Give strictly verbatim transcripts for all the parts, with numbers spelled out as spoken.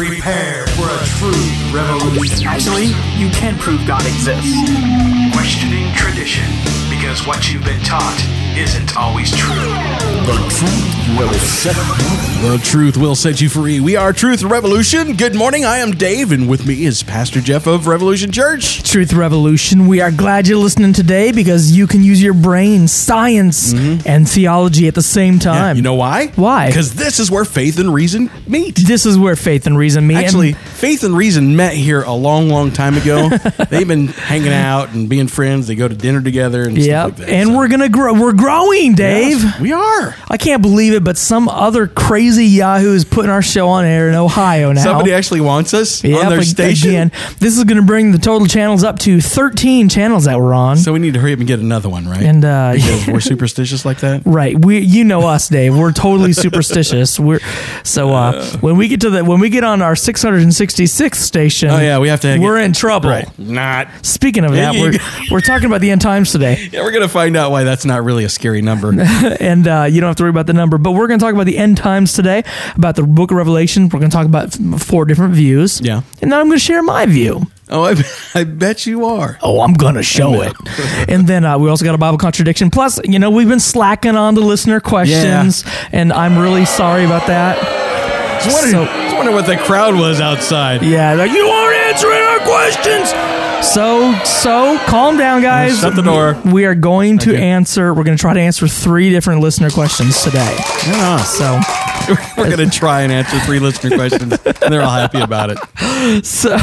Prepare for a true revolution. Actually, you can prove God exists. Questioning tradition, because what you've been taught isn't always true. The truth will set you free. The truth will set you free. We are Truth Revolution. Good morning. I am Dave, and with me is Pastor Jeff of Revolution Church. Truth Revolution. We are glad you're listening today because you can use your brain, science, mm-hmm. and theology at the same time. Yeah, you know why? Why? Because this is where faith and reason meet. This is where faith and reason meet. Actually, and faith and reason met here a long, long time ago. They've been hanging out and being friends. They go to dinner together and yep. stuff like that. And so. we're gonna grow. We're growing, Dave. Yes, we are. I can't believe it, but some other crazy Yahoo is putting our show on air in Ohio now. Somebody actually wants us yep, on their station. Again, this is going to bring the total channels up to thirteen channels that we're on. So we need to hurry up and get another one, right? And uh, because we're superstitious like that. Right. We, you know us, Dave. We're totally superstitious. We're so uh, uh, when we get to the when we get on our six hundred sixty-sixth station. Oh yeah, we have to. We're get, in trouble. Right. Not. Speaking of that, we're we're talking about the end times today. Yeah, we're gonna find out why that's not really a scary number. And uh, you don't have to worry about the number. But we're going to talk about the end times today, about the book of Revelation. We're going to talk about four different views. Yeah. And then I'm going to share my view. Oh, I, I bet you are. Oh, I'm going to show it. And then uh, we also got a Bible contradiction. Plus, you know, we've been slacking on the listener questions, yeah. and I'm really sorry about that. I was wondering, so, I was wondering what the crowd was outside. Yeah, like, you aren't answering our questions. So, so calm down, guys. Shut the door. We are going to okay. answer. We're going to try to answer three different listener questions today. Yeah. So we're going to try and answer three listener questions, and they're all happy about it. So,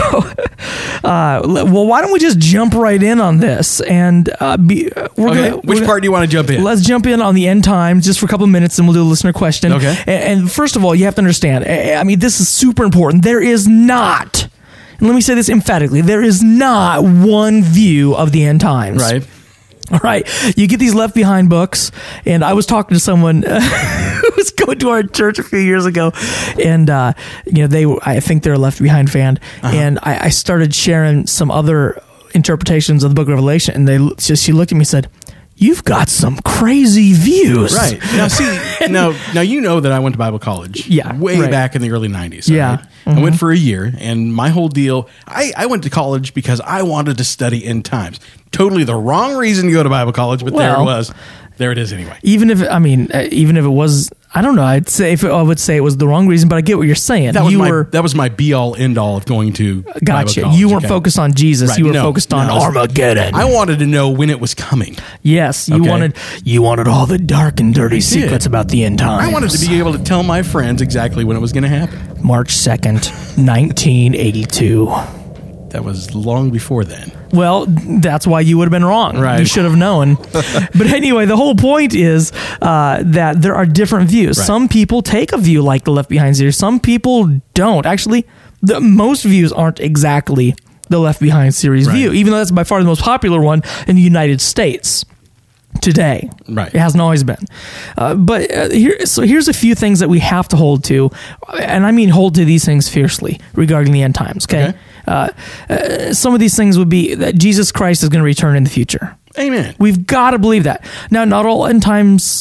uh, well, why don't we just jump right in on this? And uh, be, uh, we're okay. gonna, Which we're part do you want to jump in? Let's jump in on the end times just for a couple of minutes, and we'll do a listener question. Okay. And, and first of all, you have to understand. I mean, this is super important. There is not. And let me say this emphatically. There is not one view of the end times. Right. All right. You get these Left Behind books, and I was talking to someone uh, who was going to our church a few years ago, and, uh, you know, they, I think they're a Left Behind fan, uh-huh. and I, I started sharing some other interpretations of the book of Revelation, and they just, she looked at me and said, "You've got some crazy views." Right. Now, see, now, now you know that I went to Bible college yeah, way right. back in the early nineties. Yeah. Right? Mm-hmm. I went for a year, and my whole deal, I, I went to college because I wanted to study end times. Totally the wrong reason to go to Bible college, but well, there it was. There it is anyway. Even if, I mean, uh, even if it was, I don't know, I'd say, if it, I would say it was the wrong reason, but I get what you're saying. That was, you my, were, that was my be-all, end-all of going to gotcha. Bible college. You weren't okay? focused on Jesus. Right. You were no, focused on no, Armageddon. I wanted to know when it was coming. Yes, you okay. wanted you wanted all the dark and dirty secrets about the end times. I wanted to be able to tell my friends exactly when it was going to happen. March second, nineteen eighty-two. That was long before then. Well, that's why you would have been wrong. Right. You should have known. But anyway, the whole point is uh, that there are different views. Right. Some people take a view like the Left Behind series. Some people don't. Actually, the, most views aren't exactly the Left Behind series right. view, even though that's by far the most popular one in the United States today. Right. It hasn't always been. Uh, but uh, here, so here's a few things that we have to hold to, and I mean hold to these things fiercely regarding the end times, okay? okay. Uh, uh, some of these things would be that Jesus Christ is going to return in the future. Amen. We've got to believe that. Now, not all end times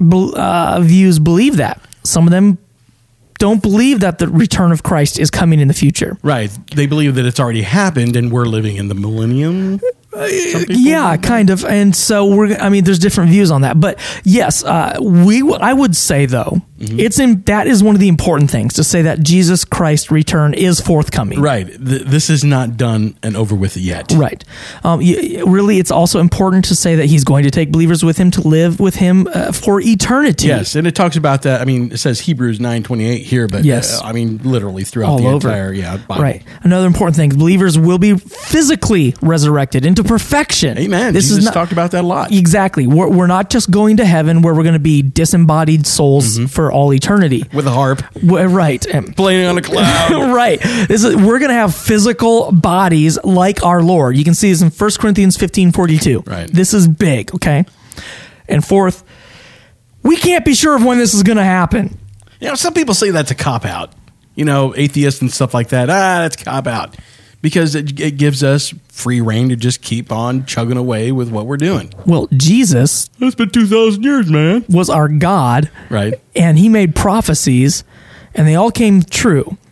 uh, views believe that. Some of them don't believe that the return of Christ is coming in the future. Right. They believe that it's already happened and we're living in the millennium. Uh, yeah, kind of. And so we're, I mean, there's different views on that, but yes, uh, we, w- I would say though, mm-hmm. it's in, that is one of the important things to say that Jesus Christ's return is forthcoming. Right. Th- this is not done and over with yet. Right. Um, y- really, it's also important to say that he's going to take believers with him to live with him uh, for eternity. Yes. And it talks about that. I mean, it says Hebrews nine twenty-eight here, but yes. uh, I mean, literally throughout all the over. entire, yeah, Bible. Right. Another important thing, believers will be physically resurrected into perfection. Amen. This Jesus is not, talked about that a lot. Exactly. We're, we're not just going to heaven where we're going to be disembodied souls mm-hmm. for all eternity. With a harp. We're, right. Playing on a cloud. Right. This is, we're going to have physical bodies like our Lord. You can see this in First Corinthians fifteen forty-two. Right. This is big, okay? And fourth, we can't be sure of when this is going to happen. You know, some people say that's a cop-out. You know, atheists and stuff like that. Ah, that's a cop-out. Because it, it gives us free reign to just keep on chugging away with what we're doing. Well, Jesus... It's been two thousand years, man. ...was our God. Right. And he made prophecies, and they all came true.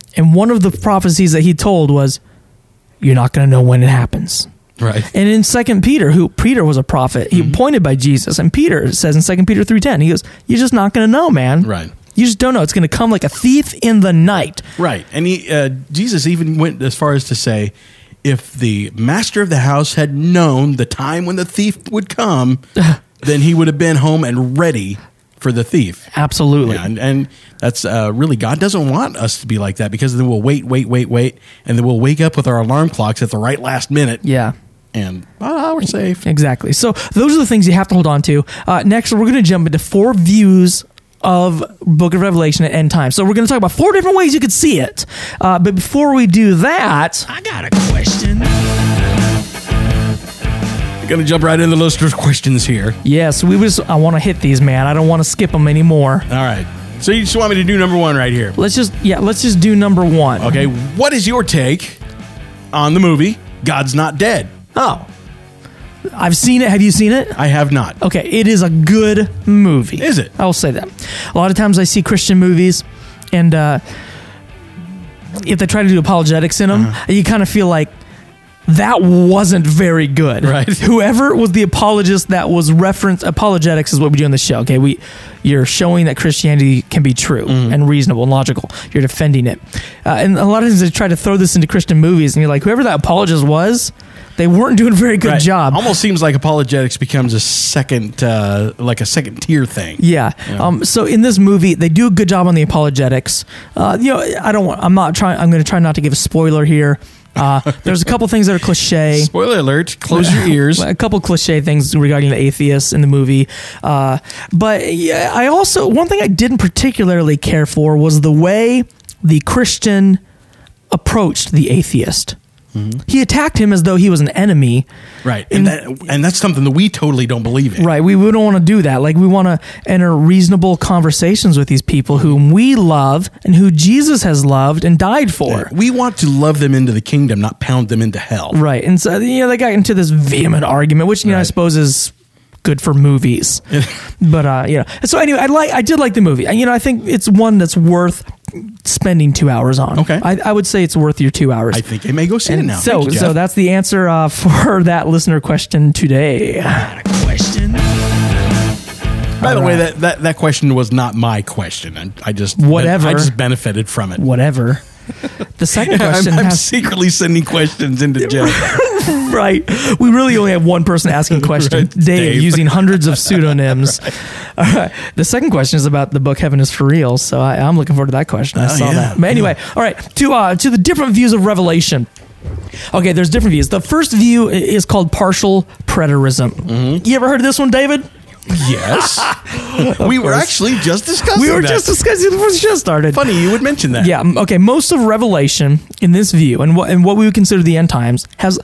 And one of the prophecies that he told was, you're not going to know when it happens. Right. And in Second Peter, who Peter was a prophet, he mm-hmm. appointed by Jesus. And Peter says in Second Peter three ten, he goes, you're just not going to know, man. Right. You just don't know. It's going to come like a thief in the night. Right. And he, uh, Jesus even went as far as to say, if the master of the house had known the time when the thief would come, then he would have been home and ready for the thief. Absolutely. Yeah, and, and that's uh, really, God doesn't want us to be like that, because then we'll wait, wait, wait, wait, and then we'll wake up with our alarm clocks at the right last minute. Yeah. And ah, we're safe. Exactly. So those are the things you have to hold on to. Uh, next, we're going to jump into four views of Book of Revelation at end time. So we're going to talk about four different ways you could see it. Uh, but before we do that, I got a question. We're going to jump right into the listeners' questions here. Yes, we was. I want to hit these, man. I don't want to skip them anymore. All right. So you just want me to do number one right here? Let's just, yeah, let's just do number one. Okay. What is your take on the movie God's Not Dead? Oh. I've seen it. Have you seen it? I have not. Okay, it is a good movie. Is it? I will say that. A lot of times I see Christian movies, and uh, if they try to do apologetics in them, uh-huh. you kind of feel like that wasn't very good. Right. Whoever was the apologist that was referenced, apologetics is what we do on the show. Okay, we you're showing that Christianity can be true mm. and reasonable and logical. You're defending it, uh, and a lot of times they try to throw this into Christian movies, and you're like, whoever that apologist was, they weren't doing a very good right. job. Almost seems like apologetics becomes a second, uh, like a second tier thing. Yeah. yeah. Um, so in this movie, they do a good job on the apologetics. Uh, you know, I don't want. I'm not trying. I'm going to try not to give a spoiler here. Uh, there's a couple things that are cliche. Spoiler alert! Close your ears. A couple cliche things regarding the atheists in the movie. Uh, but yeah, I also one thing I didn't particularly care for was the way the Christian approached the atheist. Mm-hmm. He attacked him as though he was an enemy. Right. And that, and that's something that we totally don't believe in. Right. We, we don't want to do that. Like, we want to enter reasonable conversations with these people whom we love and who Jesus has loved and died for. Yeah. We want to love them into the kingdom, not pound them into hell. Right. And so, you know, they got into this vehement argument, which, you know, right. I suppose is good for movies. But, uh, you know, so anyway, I like, I did like the movie. You know, I think it's one that's worth spending two hours on. Okay. I, I would say it's worth your two hours. I think I may go see and it now. So, you, so that's the answer uh, for that listener question today. I got a question. By the right. way, that, that, that question was not my question. I, I just whatever. I just benefited from it. Whatever. The second question I'm, I'm has secretly sending questions into Jeff. Right. We really only have one person asking questions. Right. Dave, Dave, using hundreds of pseudonyms. Right. All right. The second question is about the book Heaven is for Real. So I, I'm looking forward to that question. I oh, saw yeah. that. But anyway, all right. To uh, to the different views of Revelation. Okay, there's different views. The first view is called partial preterism. Mm-hmm. You ever heard of this one, David? Yes. we were actually just discussing We were that. just discussing it before the show started. Funny you would mention that. Yeah. Okay. Most of Revelation in this view and what and what we would consider the end times has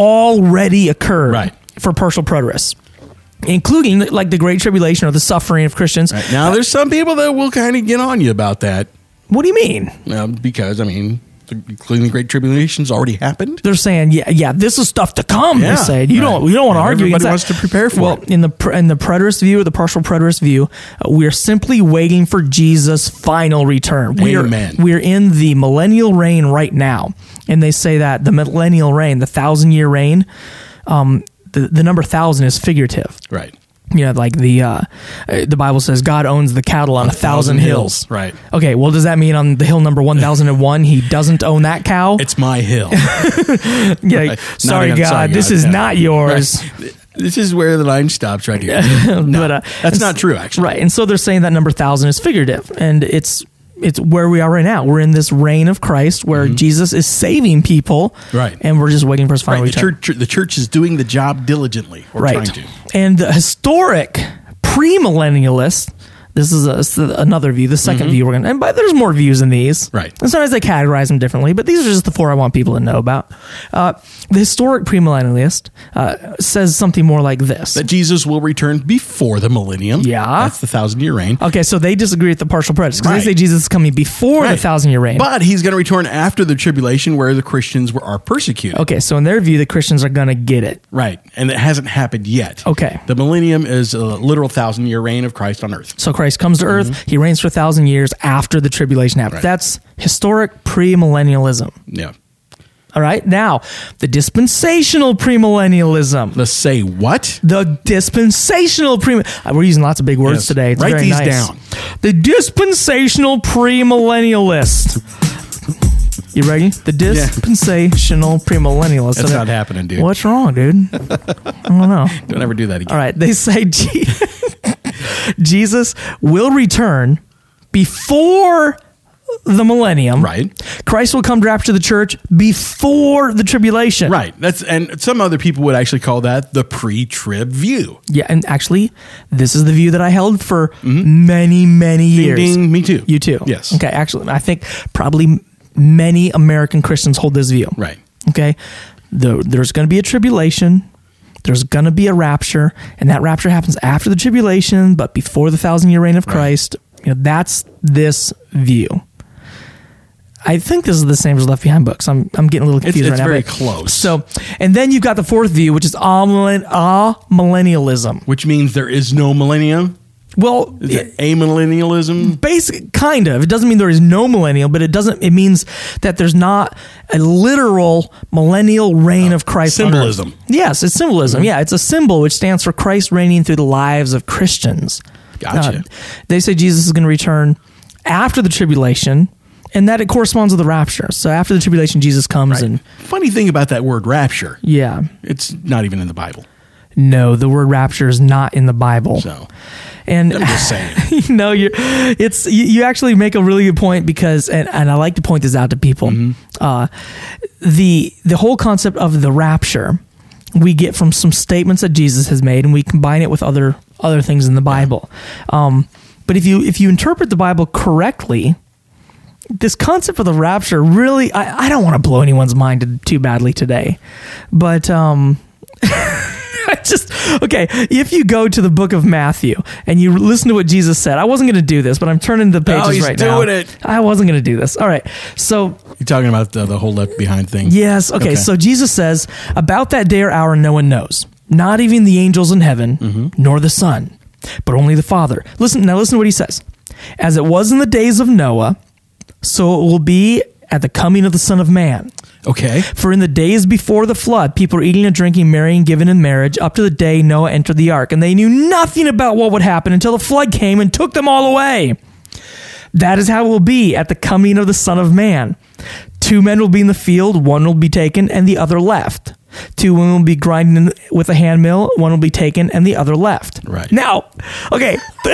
already occurred right. for partial preterists, including like the Great Tribulation or the suffering of Christians. Right. Now, there's some people that will kind of get on you about that. What do you mean? Uh, because, I mean, including the Great Tribulation's already happened. They're saying, yeah, yeah, this is stuff to come. Yeah, they say you right. don't, you don't want to argue Everybody against wants that. to prepare for well, it. in the in the preterist view or the partial preterist view, uh, we are simply waiting for Jesus' final return. We Amen. are we're in the millennial reign right now, and they say that the millennial reign, the thousand year reign, um, the the number thousand is figurative. Right. You know, like the uh, the Bible says God owns the cattle on a, a thousand, thousand hills. hills. Right. Okay, well, does that mean on the hill number one thousand one, he doesn't own that cow? It's my hill. yeah, right. sorry, God, sorry, this God. is yeah. not yours. Right. This is where the line stops right here. no, but, uh, that's not true, actually. Right, and so they're saying that number thousand is figurative, and it's it's where we are right now. We're in this reign of Christ where mm-hmm. Jesus is saving people, right? And we're just waiting for his final right. The return. church, the church is doing the job diligently. We're right. trying to. And the historic premillennialists, this is a, another view, the second mm-hmm. view we're going to, and but there's more views in these. Right. And sometimes they categorize them differently, but these are just the four I want people to know about. Uh, the historic premillennialist uh, says something more like this. That Jesus will return before the millennium. Yeah. That's the thousand year reign. Okay, so they disagree with the partial preterists because right. they say Jesus is coming before right. the thousand year reign. But he's going to return after the tribulation where the Christians were, are persecuted. Okay, so in their view, the Christians are going to get it. Right. And it hasn't happened yet. Okay. The millennium is a literal thousand year reign of Christ on earth. So Christ Christ comes to earth, he reigns for a thousand years after the tribulation happens. Right. That's historic premillennialism. Yeah. All right. Now, the dispensational premillennialism. Let's say what? The dispensational pre. We're using lots of big words Yes. today. It's Write very these nice. down. The dispensational premillennialist. You ready? The dispensational premillennialist. That's not happening, dude. What's wrong, dude? I don't know. Don't ever do that again. All right. They say Je- Jesus will return before the millennium. Right. Christ will come to rapture the church before the tribulation. Right. That's and some other people would actually call that the pre-trib view. Yeah, and actually, this is the view that I held for many, many years. Ding, ding, me too. You too. Yes. Okay, actually, I think probably many American Christians hold this view. Right. Okay. The, there's going to be a tribulation. There's going to be a rapture, and that rapture happens after the tribulation, but before the thousand-year reign of Right. Christ. You know, that's this view. I think this is the same as Left Behind books. I'm I'm getting a little It's, confused it's right now. very but- close. So, and then you've got the fourth view, which is amillen- amillennialism. which means there is no millennium. Well, Is it amillennialism? basic kind of. It doesn't mean there is no millennial, but it doesn't. It means that there's not a literal millennial reign of Christ. on earth. Symbolism. Yes, it's symbolism. Yeah, it's a symbol which stands for Christ reigning through the lives of Christians. Gotcha. Uh, they say Jesus is going to return after the tribulation, and that it corresponds with the rapture. So after the tribulation, Jesus comes Right. and Funny thing about that word rapture, yeah. it's not even in the Bible. No, the word rapture is not in the Bible. So And I'm just saying. you know, you it's you, you actually make a really good point because, and, and I like to point this out to people. Uh, the the whole concept of the rapture we get from some statements that Jesus has made, and we combine it with other other things in the Bible. Um, but if you if you interpret the Bible correctly, this concept of the rapture really, I, I don't want to blow anyone's mind too badly today, but um. I just okay. If you go to the book of Matthew and you listen to what Jesus said, I wasn't going to do this, but I'm turning the pages Oh, he's right now. doing it. I wasn't going to do this. All right. So You're talking about the, the whole Left Behind thing. yes. Okay, Okay. So Jesus says about that day or hour, no one knows, not even the angels in heaven, Mm-hmm. nor the Son, but only the Father. Listen now. Listen to what he says. As it was in the days of Noah, so it will be at the coming of the Son of Man. Okay. For in the days before the flood, people were eating and drinking, marrying, giving in marriage, up to the day Noah entered the ark. And they knew nothing about what would happen until the flood came and took them all away. That is how it will be at the coming of the Son of Man. Two men will be in the field, one will be taken and the other left. Two women will be grinding with a hand mill, one will be taken and the other left. Right. Now, okay.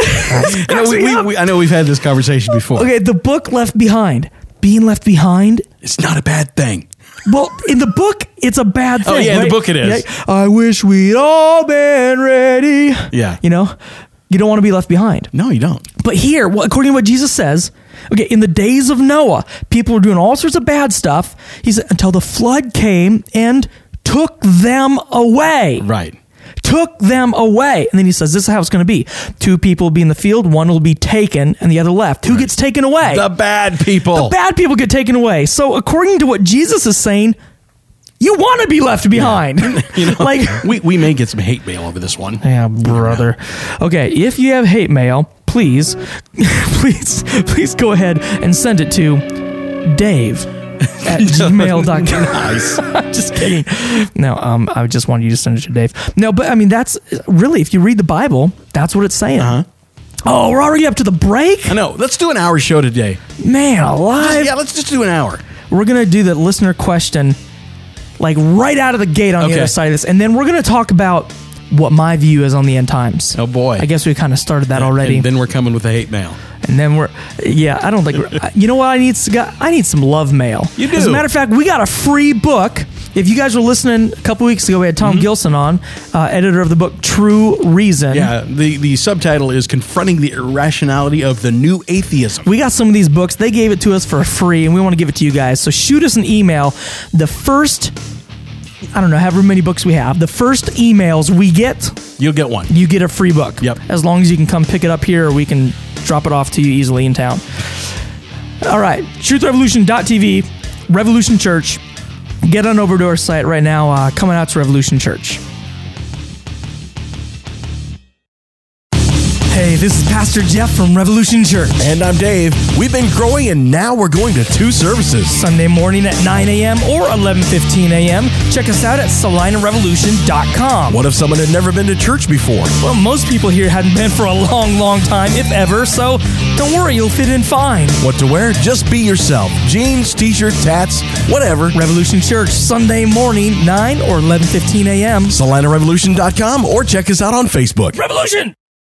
I know, we, we, we, I know we've had this conversation before. Okay, the book Left Behind. Being left behind, It's not a bad thing. well, in the book, it's a bad thing. Oh, yeah, in the right? book it is. Yeah, I wish we'd all been ready. Yeah. You know, you don't want to be left behind. No, you don't. But here, well, according to what Jesus says, okay, in the days of Noah, people were doing all sorts of bad stuff. He said, until the flood came and took them away. Right. Took them away. And then he says, this is how it's going to be. Two people will be in the field, one will be taken, and the other left. Who gets taken away? The bad people. The bad people get taken away. So according to what Jesus is saying, you want to be left behind. You know, like, we, we may get some hate mail over this one. yeah, brother. Okay, if you have hate mail, please, please, please go ahead and send it to Dave at gmail dot com. Nice. I'm just kidding. No, um, I just wanted you to send it to Dave. No, but I mean, that's really, if you read the Bible, that's what it's saying. Uh-huh. Oh, we're already up to the break? I know. Let's do an hour show today. Man alive. Yeah, let's just do an hour. We're going to do the listener question like right out of the gate on the Okay. other side of this. And then we're going to talk about what my view is on the end times. Oh, boy. I guess we kind of started that already. And then we're coming with the hate mail. And then we're, yeah, I don't think, we're, you know what I need? I need some love mail. You do. As a matter of fact, we got a free book. If you guys were listening a couple weeks ago, we had Tom Gilson on, uh, editor of the book True Reason. Yeah, the, the subtitle is Confronting the Irrationality of the New Atheism. We got some of these books. They gave it to us for free, and we want to give it to you guys. So shoot us an email. The first, I don't know, however many books we have, the first emails we get, You'll get one. you get a free book. Yep. As long as you can come pick it up here, or we can drop it off to you easily in town. All right, truth revolution dot t v, Revolution Church. Get on over to our site right now. Uh, coming out to Revolution Church. Hey, this is Pastor Jeff from Revolution Church. And I'm Dave. We've been growing and now we're going to two services. Sunday morning at nine a.m. or eleven fifteen a.m. Check us out at salina revolution dot com. What if someone had never been to church before? Well, most people here hadn't been for a long, long time, if ever, so don't worry, you'll fit in fine. What to wear? Just be yourself. Jeans, t-shirts, hats, whatever. Revolution Church, Sunday morning, nine or eleven fifteen a.m. salina revolution dot com or check us out on Facebook. Revolution!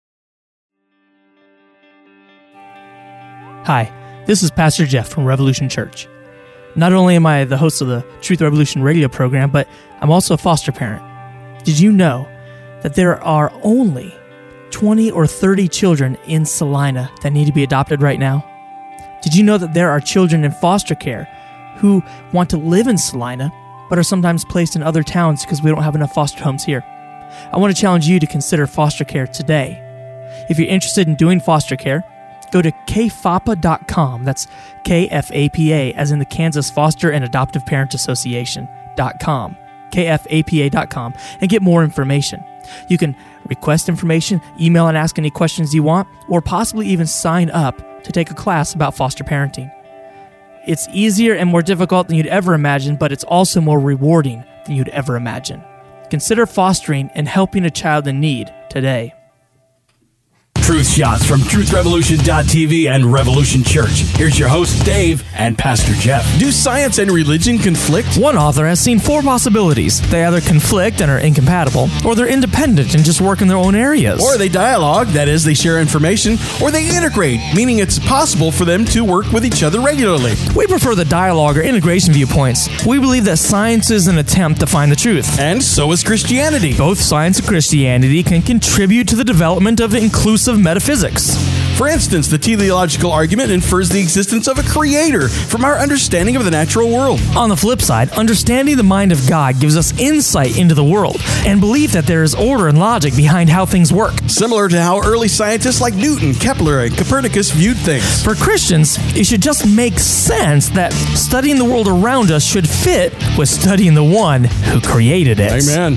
Hi, this is Pastor Jeff from Revolution Church. Not only am I the host of the Truth Revolution radio program, but I'm also a foster parent. Did you know that there are only twenty or thirty children in Salina that need to be adopted right now? Did you know that there are children in foster care who want to live in Salina, but are sometimes placed in other towns because we don't have enough foster homes here? I want to challenge you to consider foster care today. If you're interested in doing foster care, go to k f a p a dot com. That's K F A P A, as in the Kansas Foster and Adoptive Parent Association dot com. K F A P A dot com, and get more information. You can request information, email and ask any questions you want, or possibly even sign up to take a class about foster parenting. It's easier and more difficult than you'd ever imagine, but it's also more rewarding than you'd ever imagine. Consider fostering and helping a child in need today. Truth Shots from truth revolution dot t v and Revolution Church. Here's your host, Dave, and Pastor Jeff. Do science and religion conflict? One author has seen four possibilities. They either conflict and are incompatible, or they're independent and just work in their own areas. Or they dialogue, that is, they share information, or they integrate, meaning it's possible for them to work with each other regularly. We prefer the dialogue or integration viewpoints. We believe that science is an attempt to find the truth. And so is Christianity. Both science and Christianity can contribute to the development of inclusive metaphysics. For instance, the teleological argument infers the existence of a creator from our understanding of the natural world. On the flip side, understanding the mind of God gives us insight into the world and belief that there is order and logic behind how things work. Similar to how early scientists like Newton, Kepler, and Copernicus viewed things. For Christians, it should just make sense that studying the world around us should fit with studying the one who created it. Amen.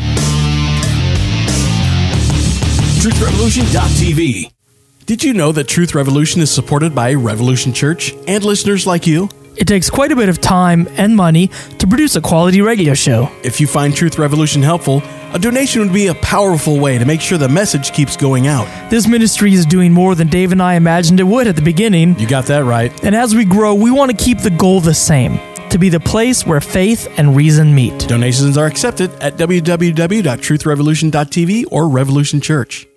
truth revolution dot t v. Did you know that Truth Revolution is supported by Revolution Church and listeners like you? It takes quite a bit of time and money to produce a quality radio show. If you find Truth Revolution helpful, a donation would be a powerful way to make sure the message keeps going out. This ministry is doing more than Dave and I imagined it would at the beginning. You got that right. And as we grow, we want to keep the goal the same, to be the place where faith and reason meet. Donations are accepted at w w w dot truth revolution dot t v or Revolution Church.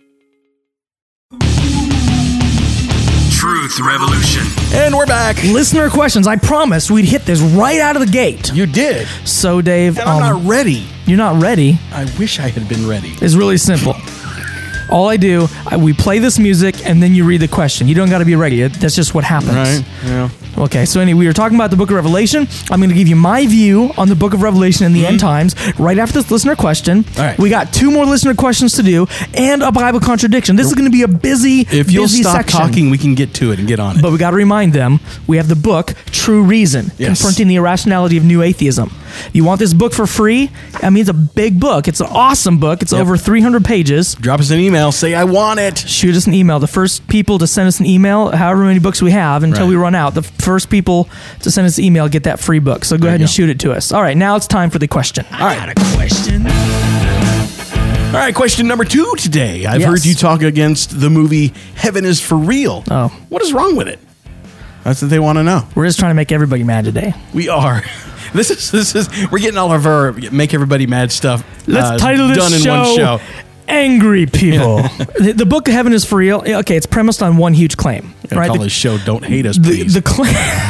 Truth Revolution. And we're back. Listener questions. I promised we'd hit this right out of the gate. You did. So, Dave, And I'm um, not ready. you're not ready. I wish I had been ready. It's really simple. All I do, I, we play this music, and then you read the question. You don't got to be ready. That's just what happens. Right? Yeah. Okay, so anyway, we were talking about the book of Revelation. I'm going to give you my view on the book of Revelation in the mm-hmm. end times right after this listener question. All right. We got two more listener questions to do and a Bible contradiction. This is going to be a busy, If you'll busy stop section. talking, we can get to it and get on it. But we got to remind them, we have the book, True Reason, Yes. Confronting the Irrationality of New Atheism. You want this book for free? I mean, it's a big book. It's an awesome book. It's Yep. over three hundred pages. Drop us an email. Say, I want it. Shoot us an email. The first people to send us an email, however many books we have, until Right. we run out, the first people to send us an email get that free book. So go There ahead you and go. shoot it to us. All right, now it's time for the question. All right. I got a question. All right, question number two today. I've Yes. heard you talk against the movie Heaven is for Real. Oh. What is wrong with it? That's what they want to know. We're just trying to make everybody mad today. We are. This is this is we're getting all of our make everybody mad stuff. Let's uh, title this done in show, one show. Angry People. the, the book of Heaven is for Real. Okay, it's premised on one huge claim. Right? Right? Call The- this show "Don't Hate Us, the, Please." the claim.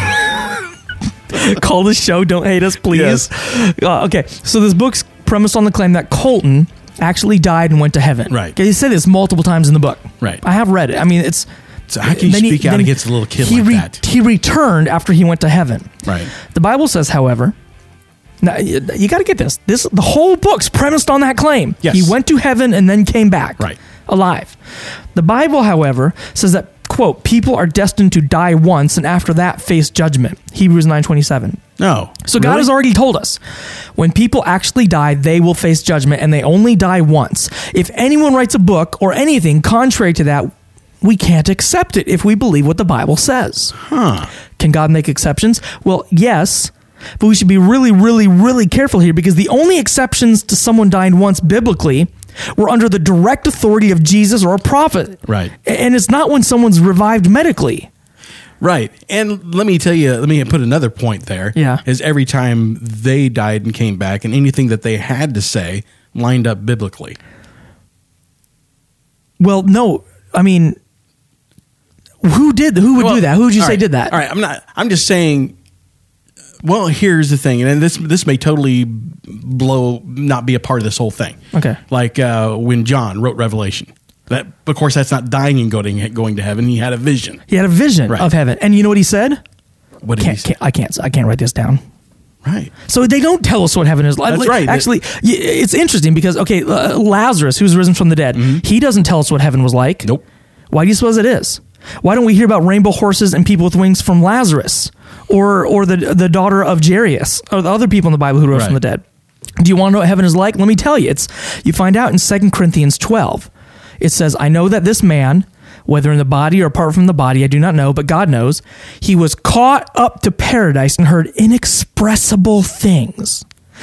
Call this show "Don't Hate Us, Please." Yes. Uh, okay, so this book's premised on the claim that Colton actually died and went to heaven. Right. Okay, he said this multiple times in the book. Right. I have read it. I mean, it's. So how can you then he- speak out then against a little kid he like that? He returned after he went to heaven. Right. The Bible says, however, now you, you got to get this. This the whole book's premised on that claim. Yes. He went to heaven and then came back. Right. Alive. The Bible, however, says that, quote, people are destined to die once and after that face judgment. Hebrews nine twenty-seven. No. So God Really? has already told us, when people actually die, they will face judgment, and they only die once. If anyone writes a book or anything contrary to that, we can't accept it if we believe what the Bible says. Huh. Can God make exceptions? Well, yes, but we should be really, really, really careful here because the only exceptions to someone dying once biblically were under the direct authority of Jesus or a prophet. Right. And it's not when someone's revived medically. Right. And let me tell you, let me put another point there. Yeah. Is every time they died and came back and anything that they had to say lined up biblically. Well, no, I mean, who did, who would Well, do that? Who would you all say right, did that? All right. I'm not, I'm just saying, well, here's the thing. And this, this may totally blow, not be a part of this whole thing. Okay. Like uh, when John wrote Revelation. That, of course, that's not dying and going, going to heaven. He had a vision. He had a vision Right. of heaven. And you know what he said? What did Can't, he say? can't, I can't, I can't write this down. Right. So they don't tell us what heaven is like. That's Like, right. Actually, y- it's interesting because, okay, uh, Lazarus, who's risen from the dead, he doesn't tell us what heaven was like. Mm-hmm. Nope. Why do you suppose it is? Why don't we hear about rainbow horses and people with wings from Lazarus or or the the daughter of Jairus or the other people in the Bible who rose Right. from the dead? Do you want to know what heaven is like? Let me tell you. It's you find out in Second Corinthians twelve. It says, I know that this man, whether in the body or apart from the body, I do not know, but God knows, he was caught up to paradise and heard inexpressible things,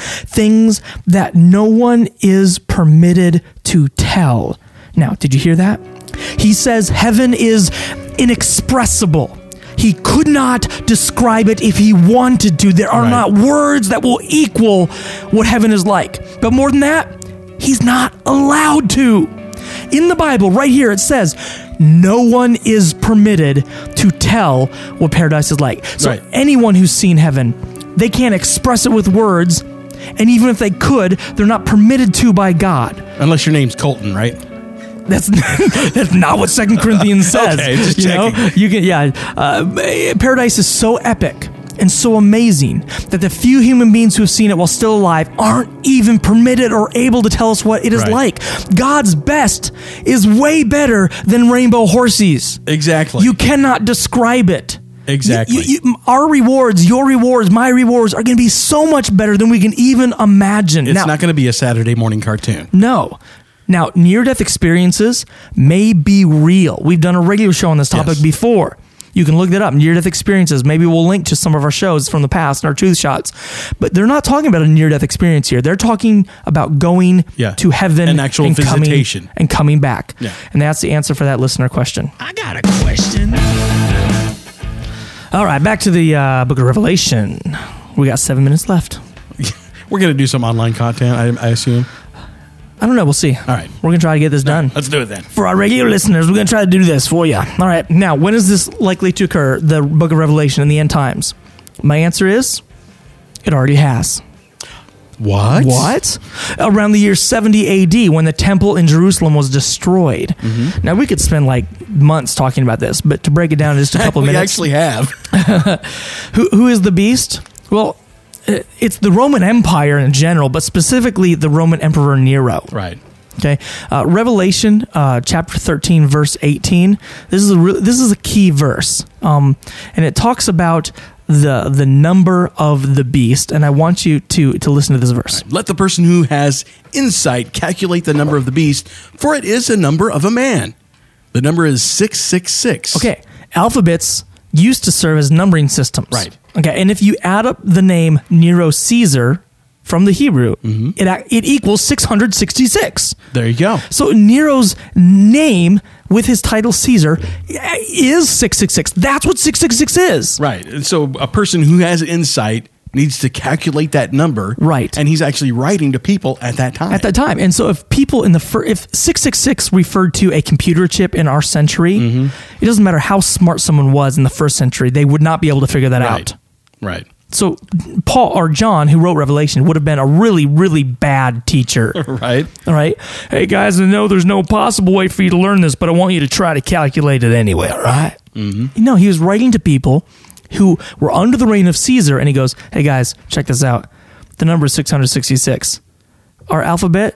things that no one is permitted to tell. Now, did you hear that? He says heaven is inexpressible. He could not describe it if he wanted to. There are Right. not words that will equal what heaven is like. But more than that, he's not allowed to. In the Bible, right here, it says, no one is permitted to tell what paradise is like. So Right. anyone who's seen heaven, they can't express it with words. And even if they could, they're not permitted to by God. Unless your name's Colton, right? That's that's not what Second Corinthians says. Okay, just you know? checking. You can, yeah. Uh, paradise is so epic and so amazing that the few human beings who have seen it while still alive aren't even permitted or able to tell us what it is Right. like. God's best is way better than rainbow horses. Exactly. You cannot describe it. Exactly. You- you- our rewards, your rewards, my rewards are going to be so much better than we can even imagine. It's Now- not going to be a Saturday morning cartoon. no. Now, near-death experiences may be real. We've done a radio show on this topic Yes. before. You can look that up, near-death experiences. Maybe we'll link to some of our shows from the past and our truth shots. But they're not talking about a near-death experience here. They're talking about going Yeah. to heaven An actual and coming, visitation. and coming back. Yeah. And that's the answer for that listener question. I got a question. All right, back to the uh, Book of Revelation. We got seven minutes left. We're going to do some online content, I, I assume. I don't know. We'll see. All right. We're going to try to get this done. Let's do it then. For our regular listeners, we're going to try to do this for you. All right. Now, when is this likely to occur, the Book of Revelation in the end times? My answer is, it already has. What? What? Around the year seventy A D, when the temple in Jerusalem was destroyed. Mm-hmm. Now, we could spend like months talking about this, but to break it down in just a couple of we minutes. actually have. Who, who is the beast? Well, uh, it's the Roman Empire in general, but specifically the Roman Emperor Nero. Right. Okay, uh, Revelation uh, chapter thirteen, verse eighteen. This is a re- this is a key verse, um, and it talks about the the number of the beast. And I want you to to listen to this verse. Let the person who has insight calculate the number of the beast, for it is a number of a man. The number is six six six. Okay, alphabets used to serve as numbering systems. Right. Okay, and if you add up the name Nero Caesar from the Hebrew, it ac- it equals six hundred sixty-six. There you go. So Nero's name with his title Caesar is six six six. That's what six six six is. Right. And so a person who has insight needs to calculate that number. Right. And he's actually writing to people at that time. At that time. And so if people in the fir- if six six six referred to a computer chip in our century, it doesn't matter how smart someone was in the first century, they would not be able to figure that Right. out. Right. So Paul or John, who wrote Revelation, would have been a really, really bad teacher. Right. All right. Hey guys, I know there's no possible way for you to learn this, but I want you to try to calculate it anyway. All right. Mm-hmm. No, he was writing to people who were under the reign of Caesar, and he goes, "Hey guys, check this out. The number is six hundred sixty-six. Our alphabet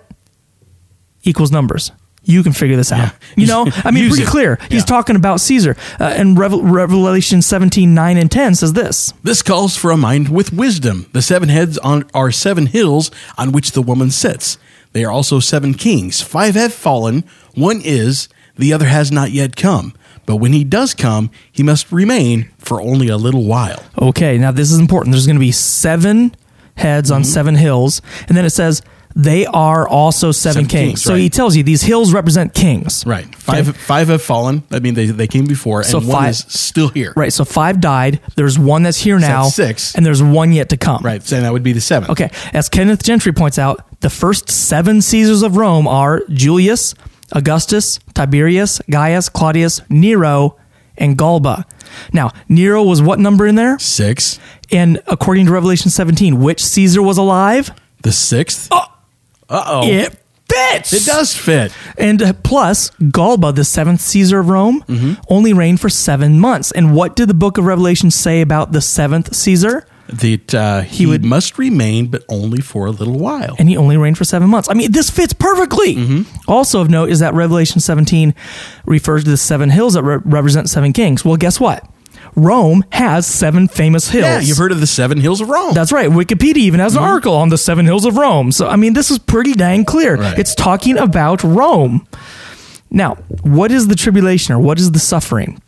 equals numbers. You can figure this out." You know, I mean, Use pretty it. clear. He's Yeah. talking about Caesar. Uh, and Revel- Revelation seventeen, nine and ten says this. This calls for a mind with wisdom. The seven heads on are seven hills on which the woman sits. They are also seven kings. Five have fallen. One is, the other has not yet come. But when he does come, he must remain for only a little while. Okay, now this is important. There's going to be seven heads on seven hills, and then it says they are also seven, Seven kings. kings, So right. he tells you these hills represent kings. Right. Five Okay. five have fallen. I mean, they, they came before, and So one five- is still here. Right, so five died. There's one that's here now. that's six. And there's one yet to come. Right. So that would be the seventh. Okay, as Kenneth Gentry points out, the first seven Caesars of Rome are Julius, Augustus, Tiberius, Gaius, Claudius, Nero, and Galba. Now, Nero was what number in there? Six. And according to Revelation seventeen, which Caesar was alive? The sixth. Oh, Uh-oh. it fits. It does fit. And uh, plus, Galba, the seventh Caesar of Rome, Mm-hmm. only reigned for seven months. And what did the book of Revelation say about the seventh Caesar? That uh, he, would- must remain, but only for a little while. And he only reigned for seven months. I mean, this fits perfectly. Mm-hmm. Also of note is that Revelation seventeen refers to the seven hills that re- represent seven kings. Well, guess what? Rome has seven famous hills. Yeah, you've heard of the seven hills of Rome. That's right. Wikipedia even has an article on the seven hills of Rome. So, I mean, this is pretty dang clear. Right. It's talking about Rome. Now, what is the tribulation or what is the suffering?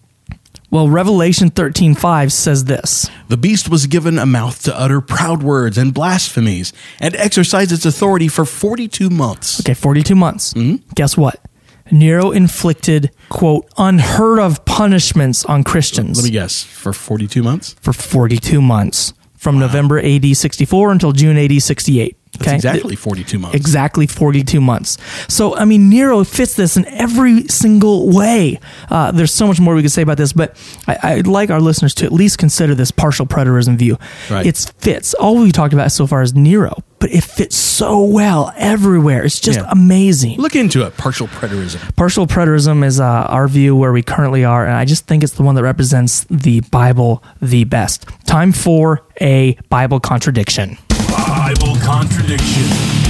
Well, Revelation thirteen five says this. The beast was given a mouth to utter proud words and blasphemies and exercise its authority for forty-two months. Okay, forty-two months. Mm-hmm. Guess what? Nero inflicted, quote, unheard of punishments on Christians Let me guess, for forty-two months? for forty-two months from November A D sixty-four until June A D sixty-eight. That's Okay? exactly forty-two months. Exactly forty-two months. So, I mean, Nero fits this in every single way. Uh, there's so much more we could say about this, but I, I'd like our listeners to at least consider this partial preterism view. Right. It fits. All we talked about so far is Nero, but it fits so well everywhere. It's just Yeah. amazing. Look into it, partial preterism. Partial preterism is uh, our view where we currently are, and I just think it's the one that represents the Bible the best. Time for a Bible contradiction. Bible contradiction.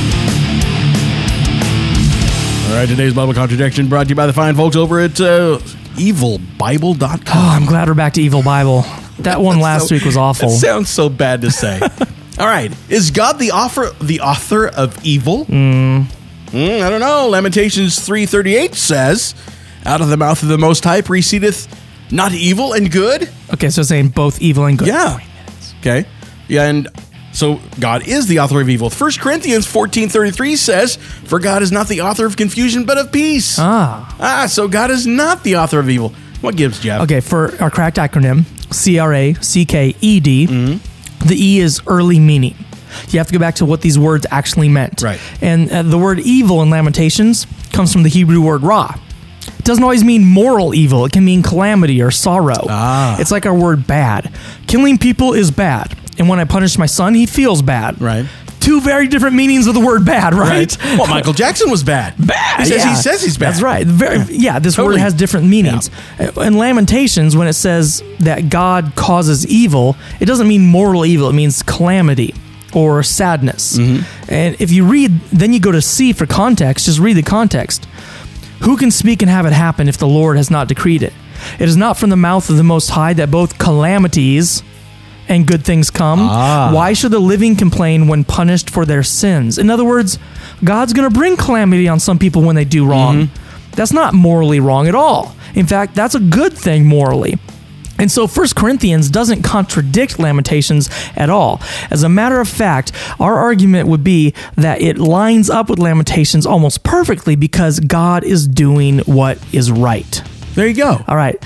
All right, today's Bible contradiction brought to you by the fine folks over at uh, evil bible dot com. Oh, I'm glad we're back to Evil Bible. That one last So- week was awful. That sounds so bad to say. All right, is God the author the author of evil? Mm. I don't know. Lamentations three thirty-eight says, "Out of the mouth of the Most High proceedeth not evil and good." Okay, so saying both evil and good. Yeah. Okay. Yeah, and so God is the author of evil. First Corinthians fourteen thirty-three says, "For God is not the author of confusion, but of peace." Ah. Ah, so God is not the author of evil. What gives, Jeff? Okay, for our cracked acronym, C R A C K E D, the E is early meaning. You have to go back to what these words actually meant. Right. And uh, the word evil in Lamentations comes from the Hebrew word ra. It doesn't always mean moral evil. It can mean calamity or sorrow. Ah. It's like our word bad. Killing people is bad. And when I punish my son, he feels bad. Right. Two very different meanings of the word bad, right? Well, Michael Jackson was bad. Bad. He says yeah. he says he's bad. That's right. Very, yeah, this Totally. word has different meanings. In Lamentations, when it says that God causes evil, it doesn't mean moral evil. It means calamity or sadness. Mm-hmm. And if you read, then you go to C for context. Just read the context. Who can speak and have it happen if the Lord has not decreed it? It is not from the mouth of the Most High that both calamities and good things come. Ah. Why should the living complain when punished for their sins? In other words, God's going to bring calamity on some people when they do wrong. Mm-hmm. That's not morally wrong at all. In fact, that's a good thing morally. And so First Corinthians doesn't contradict Lamentations at all. As a matter of fact, our argument would be that it lines up with Lamentations almost perfectly because God is doing what is right. There you go. All right.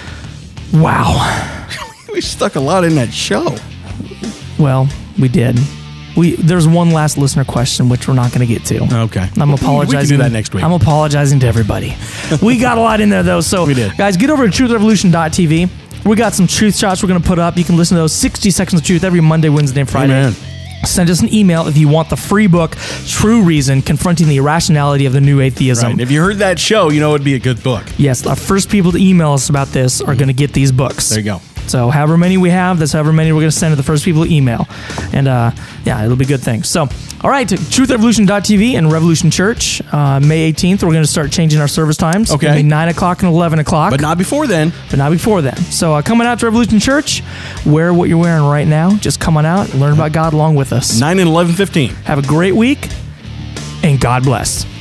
Wow. We stuck a lot in that show. Well, we did. We there's one last listener question which we're not going to get to. Okay. I'm apologizing. We can do that next week. I'm apologizing to everybody. We got a lot in there though. So We did. guys, get over to truth revolution dot t v. We got some truth shots we're going to put up. You can listen to those sixty seconds of truth every Monday, Wednesday, and Friday. Amen. Send us an email if you want the free book, True Reason, Confronting the Irrationality of the New Atheism. Right. If you heard that show, you know it'd be a good book. Yes, our first people to email us about this are going to get these books. There you go. So however many we have, that's however many we're going to send to the first people to email. And uh, yeah, it'll be good things. So, all right, truth revolution dot t v and Revolution Church, uh, May eighteenth, we're going to start changing our service times. It's Okay. gonna be nine o'clock and eleven o'clock. But not before then. but not before then. So uh, coming out to Revolution Church, wear what you're wearing right now. Just come on out and learn about God along with us. nine and eleven fifteen. Have a great week, and God bless.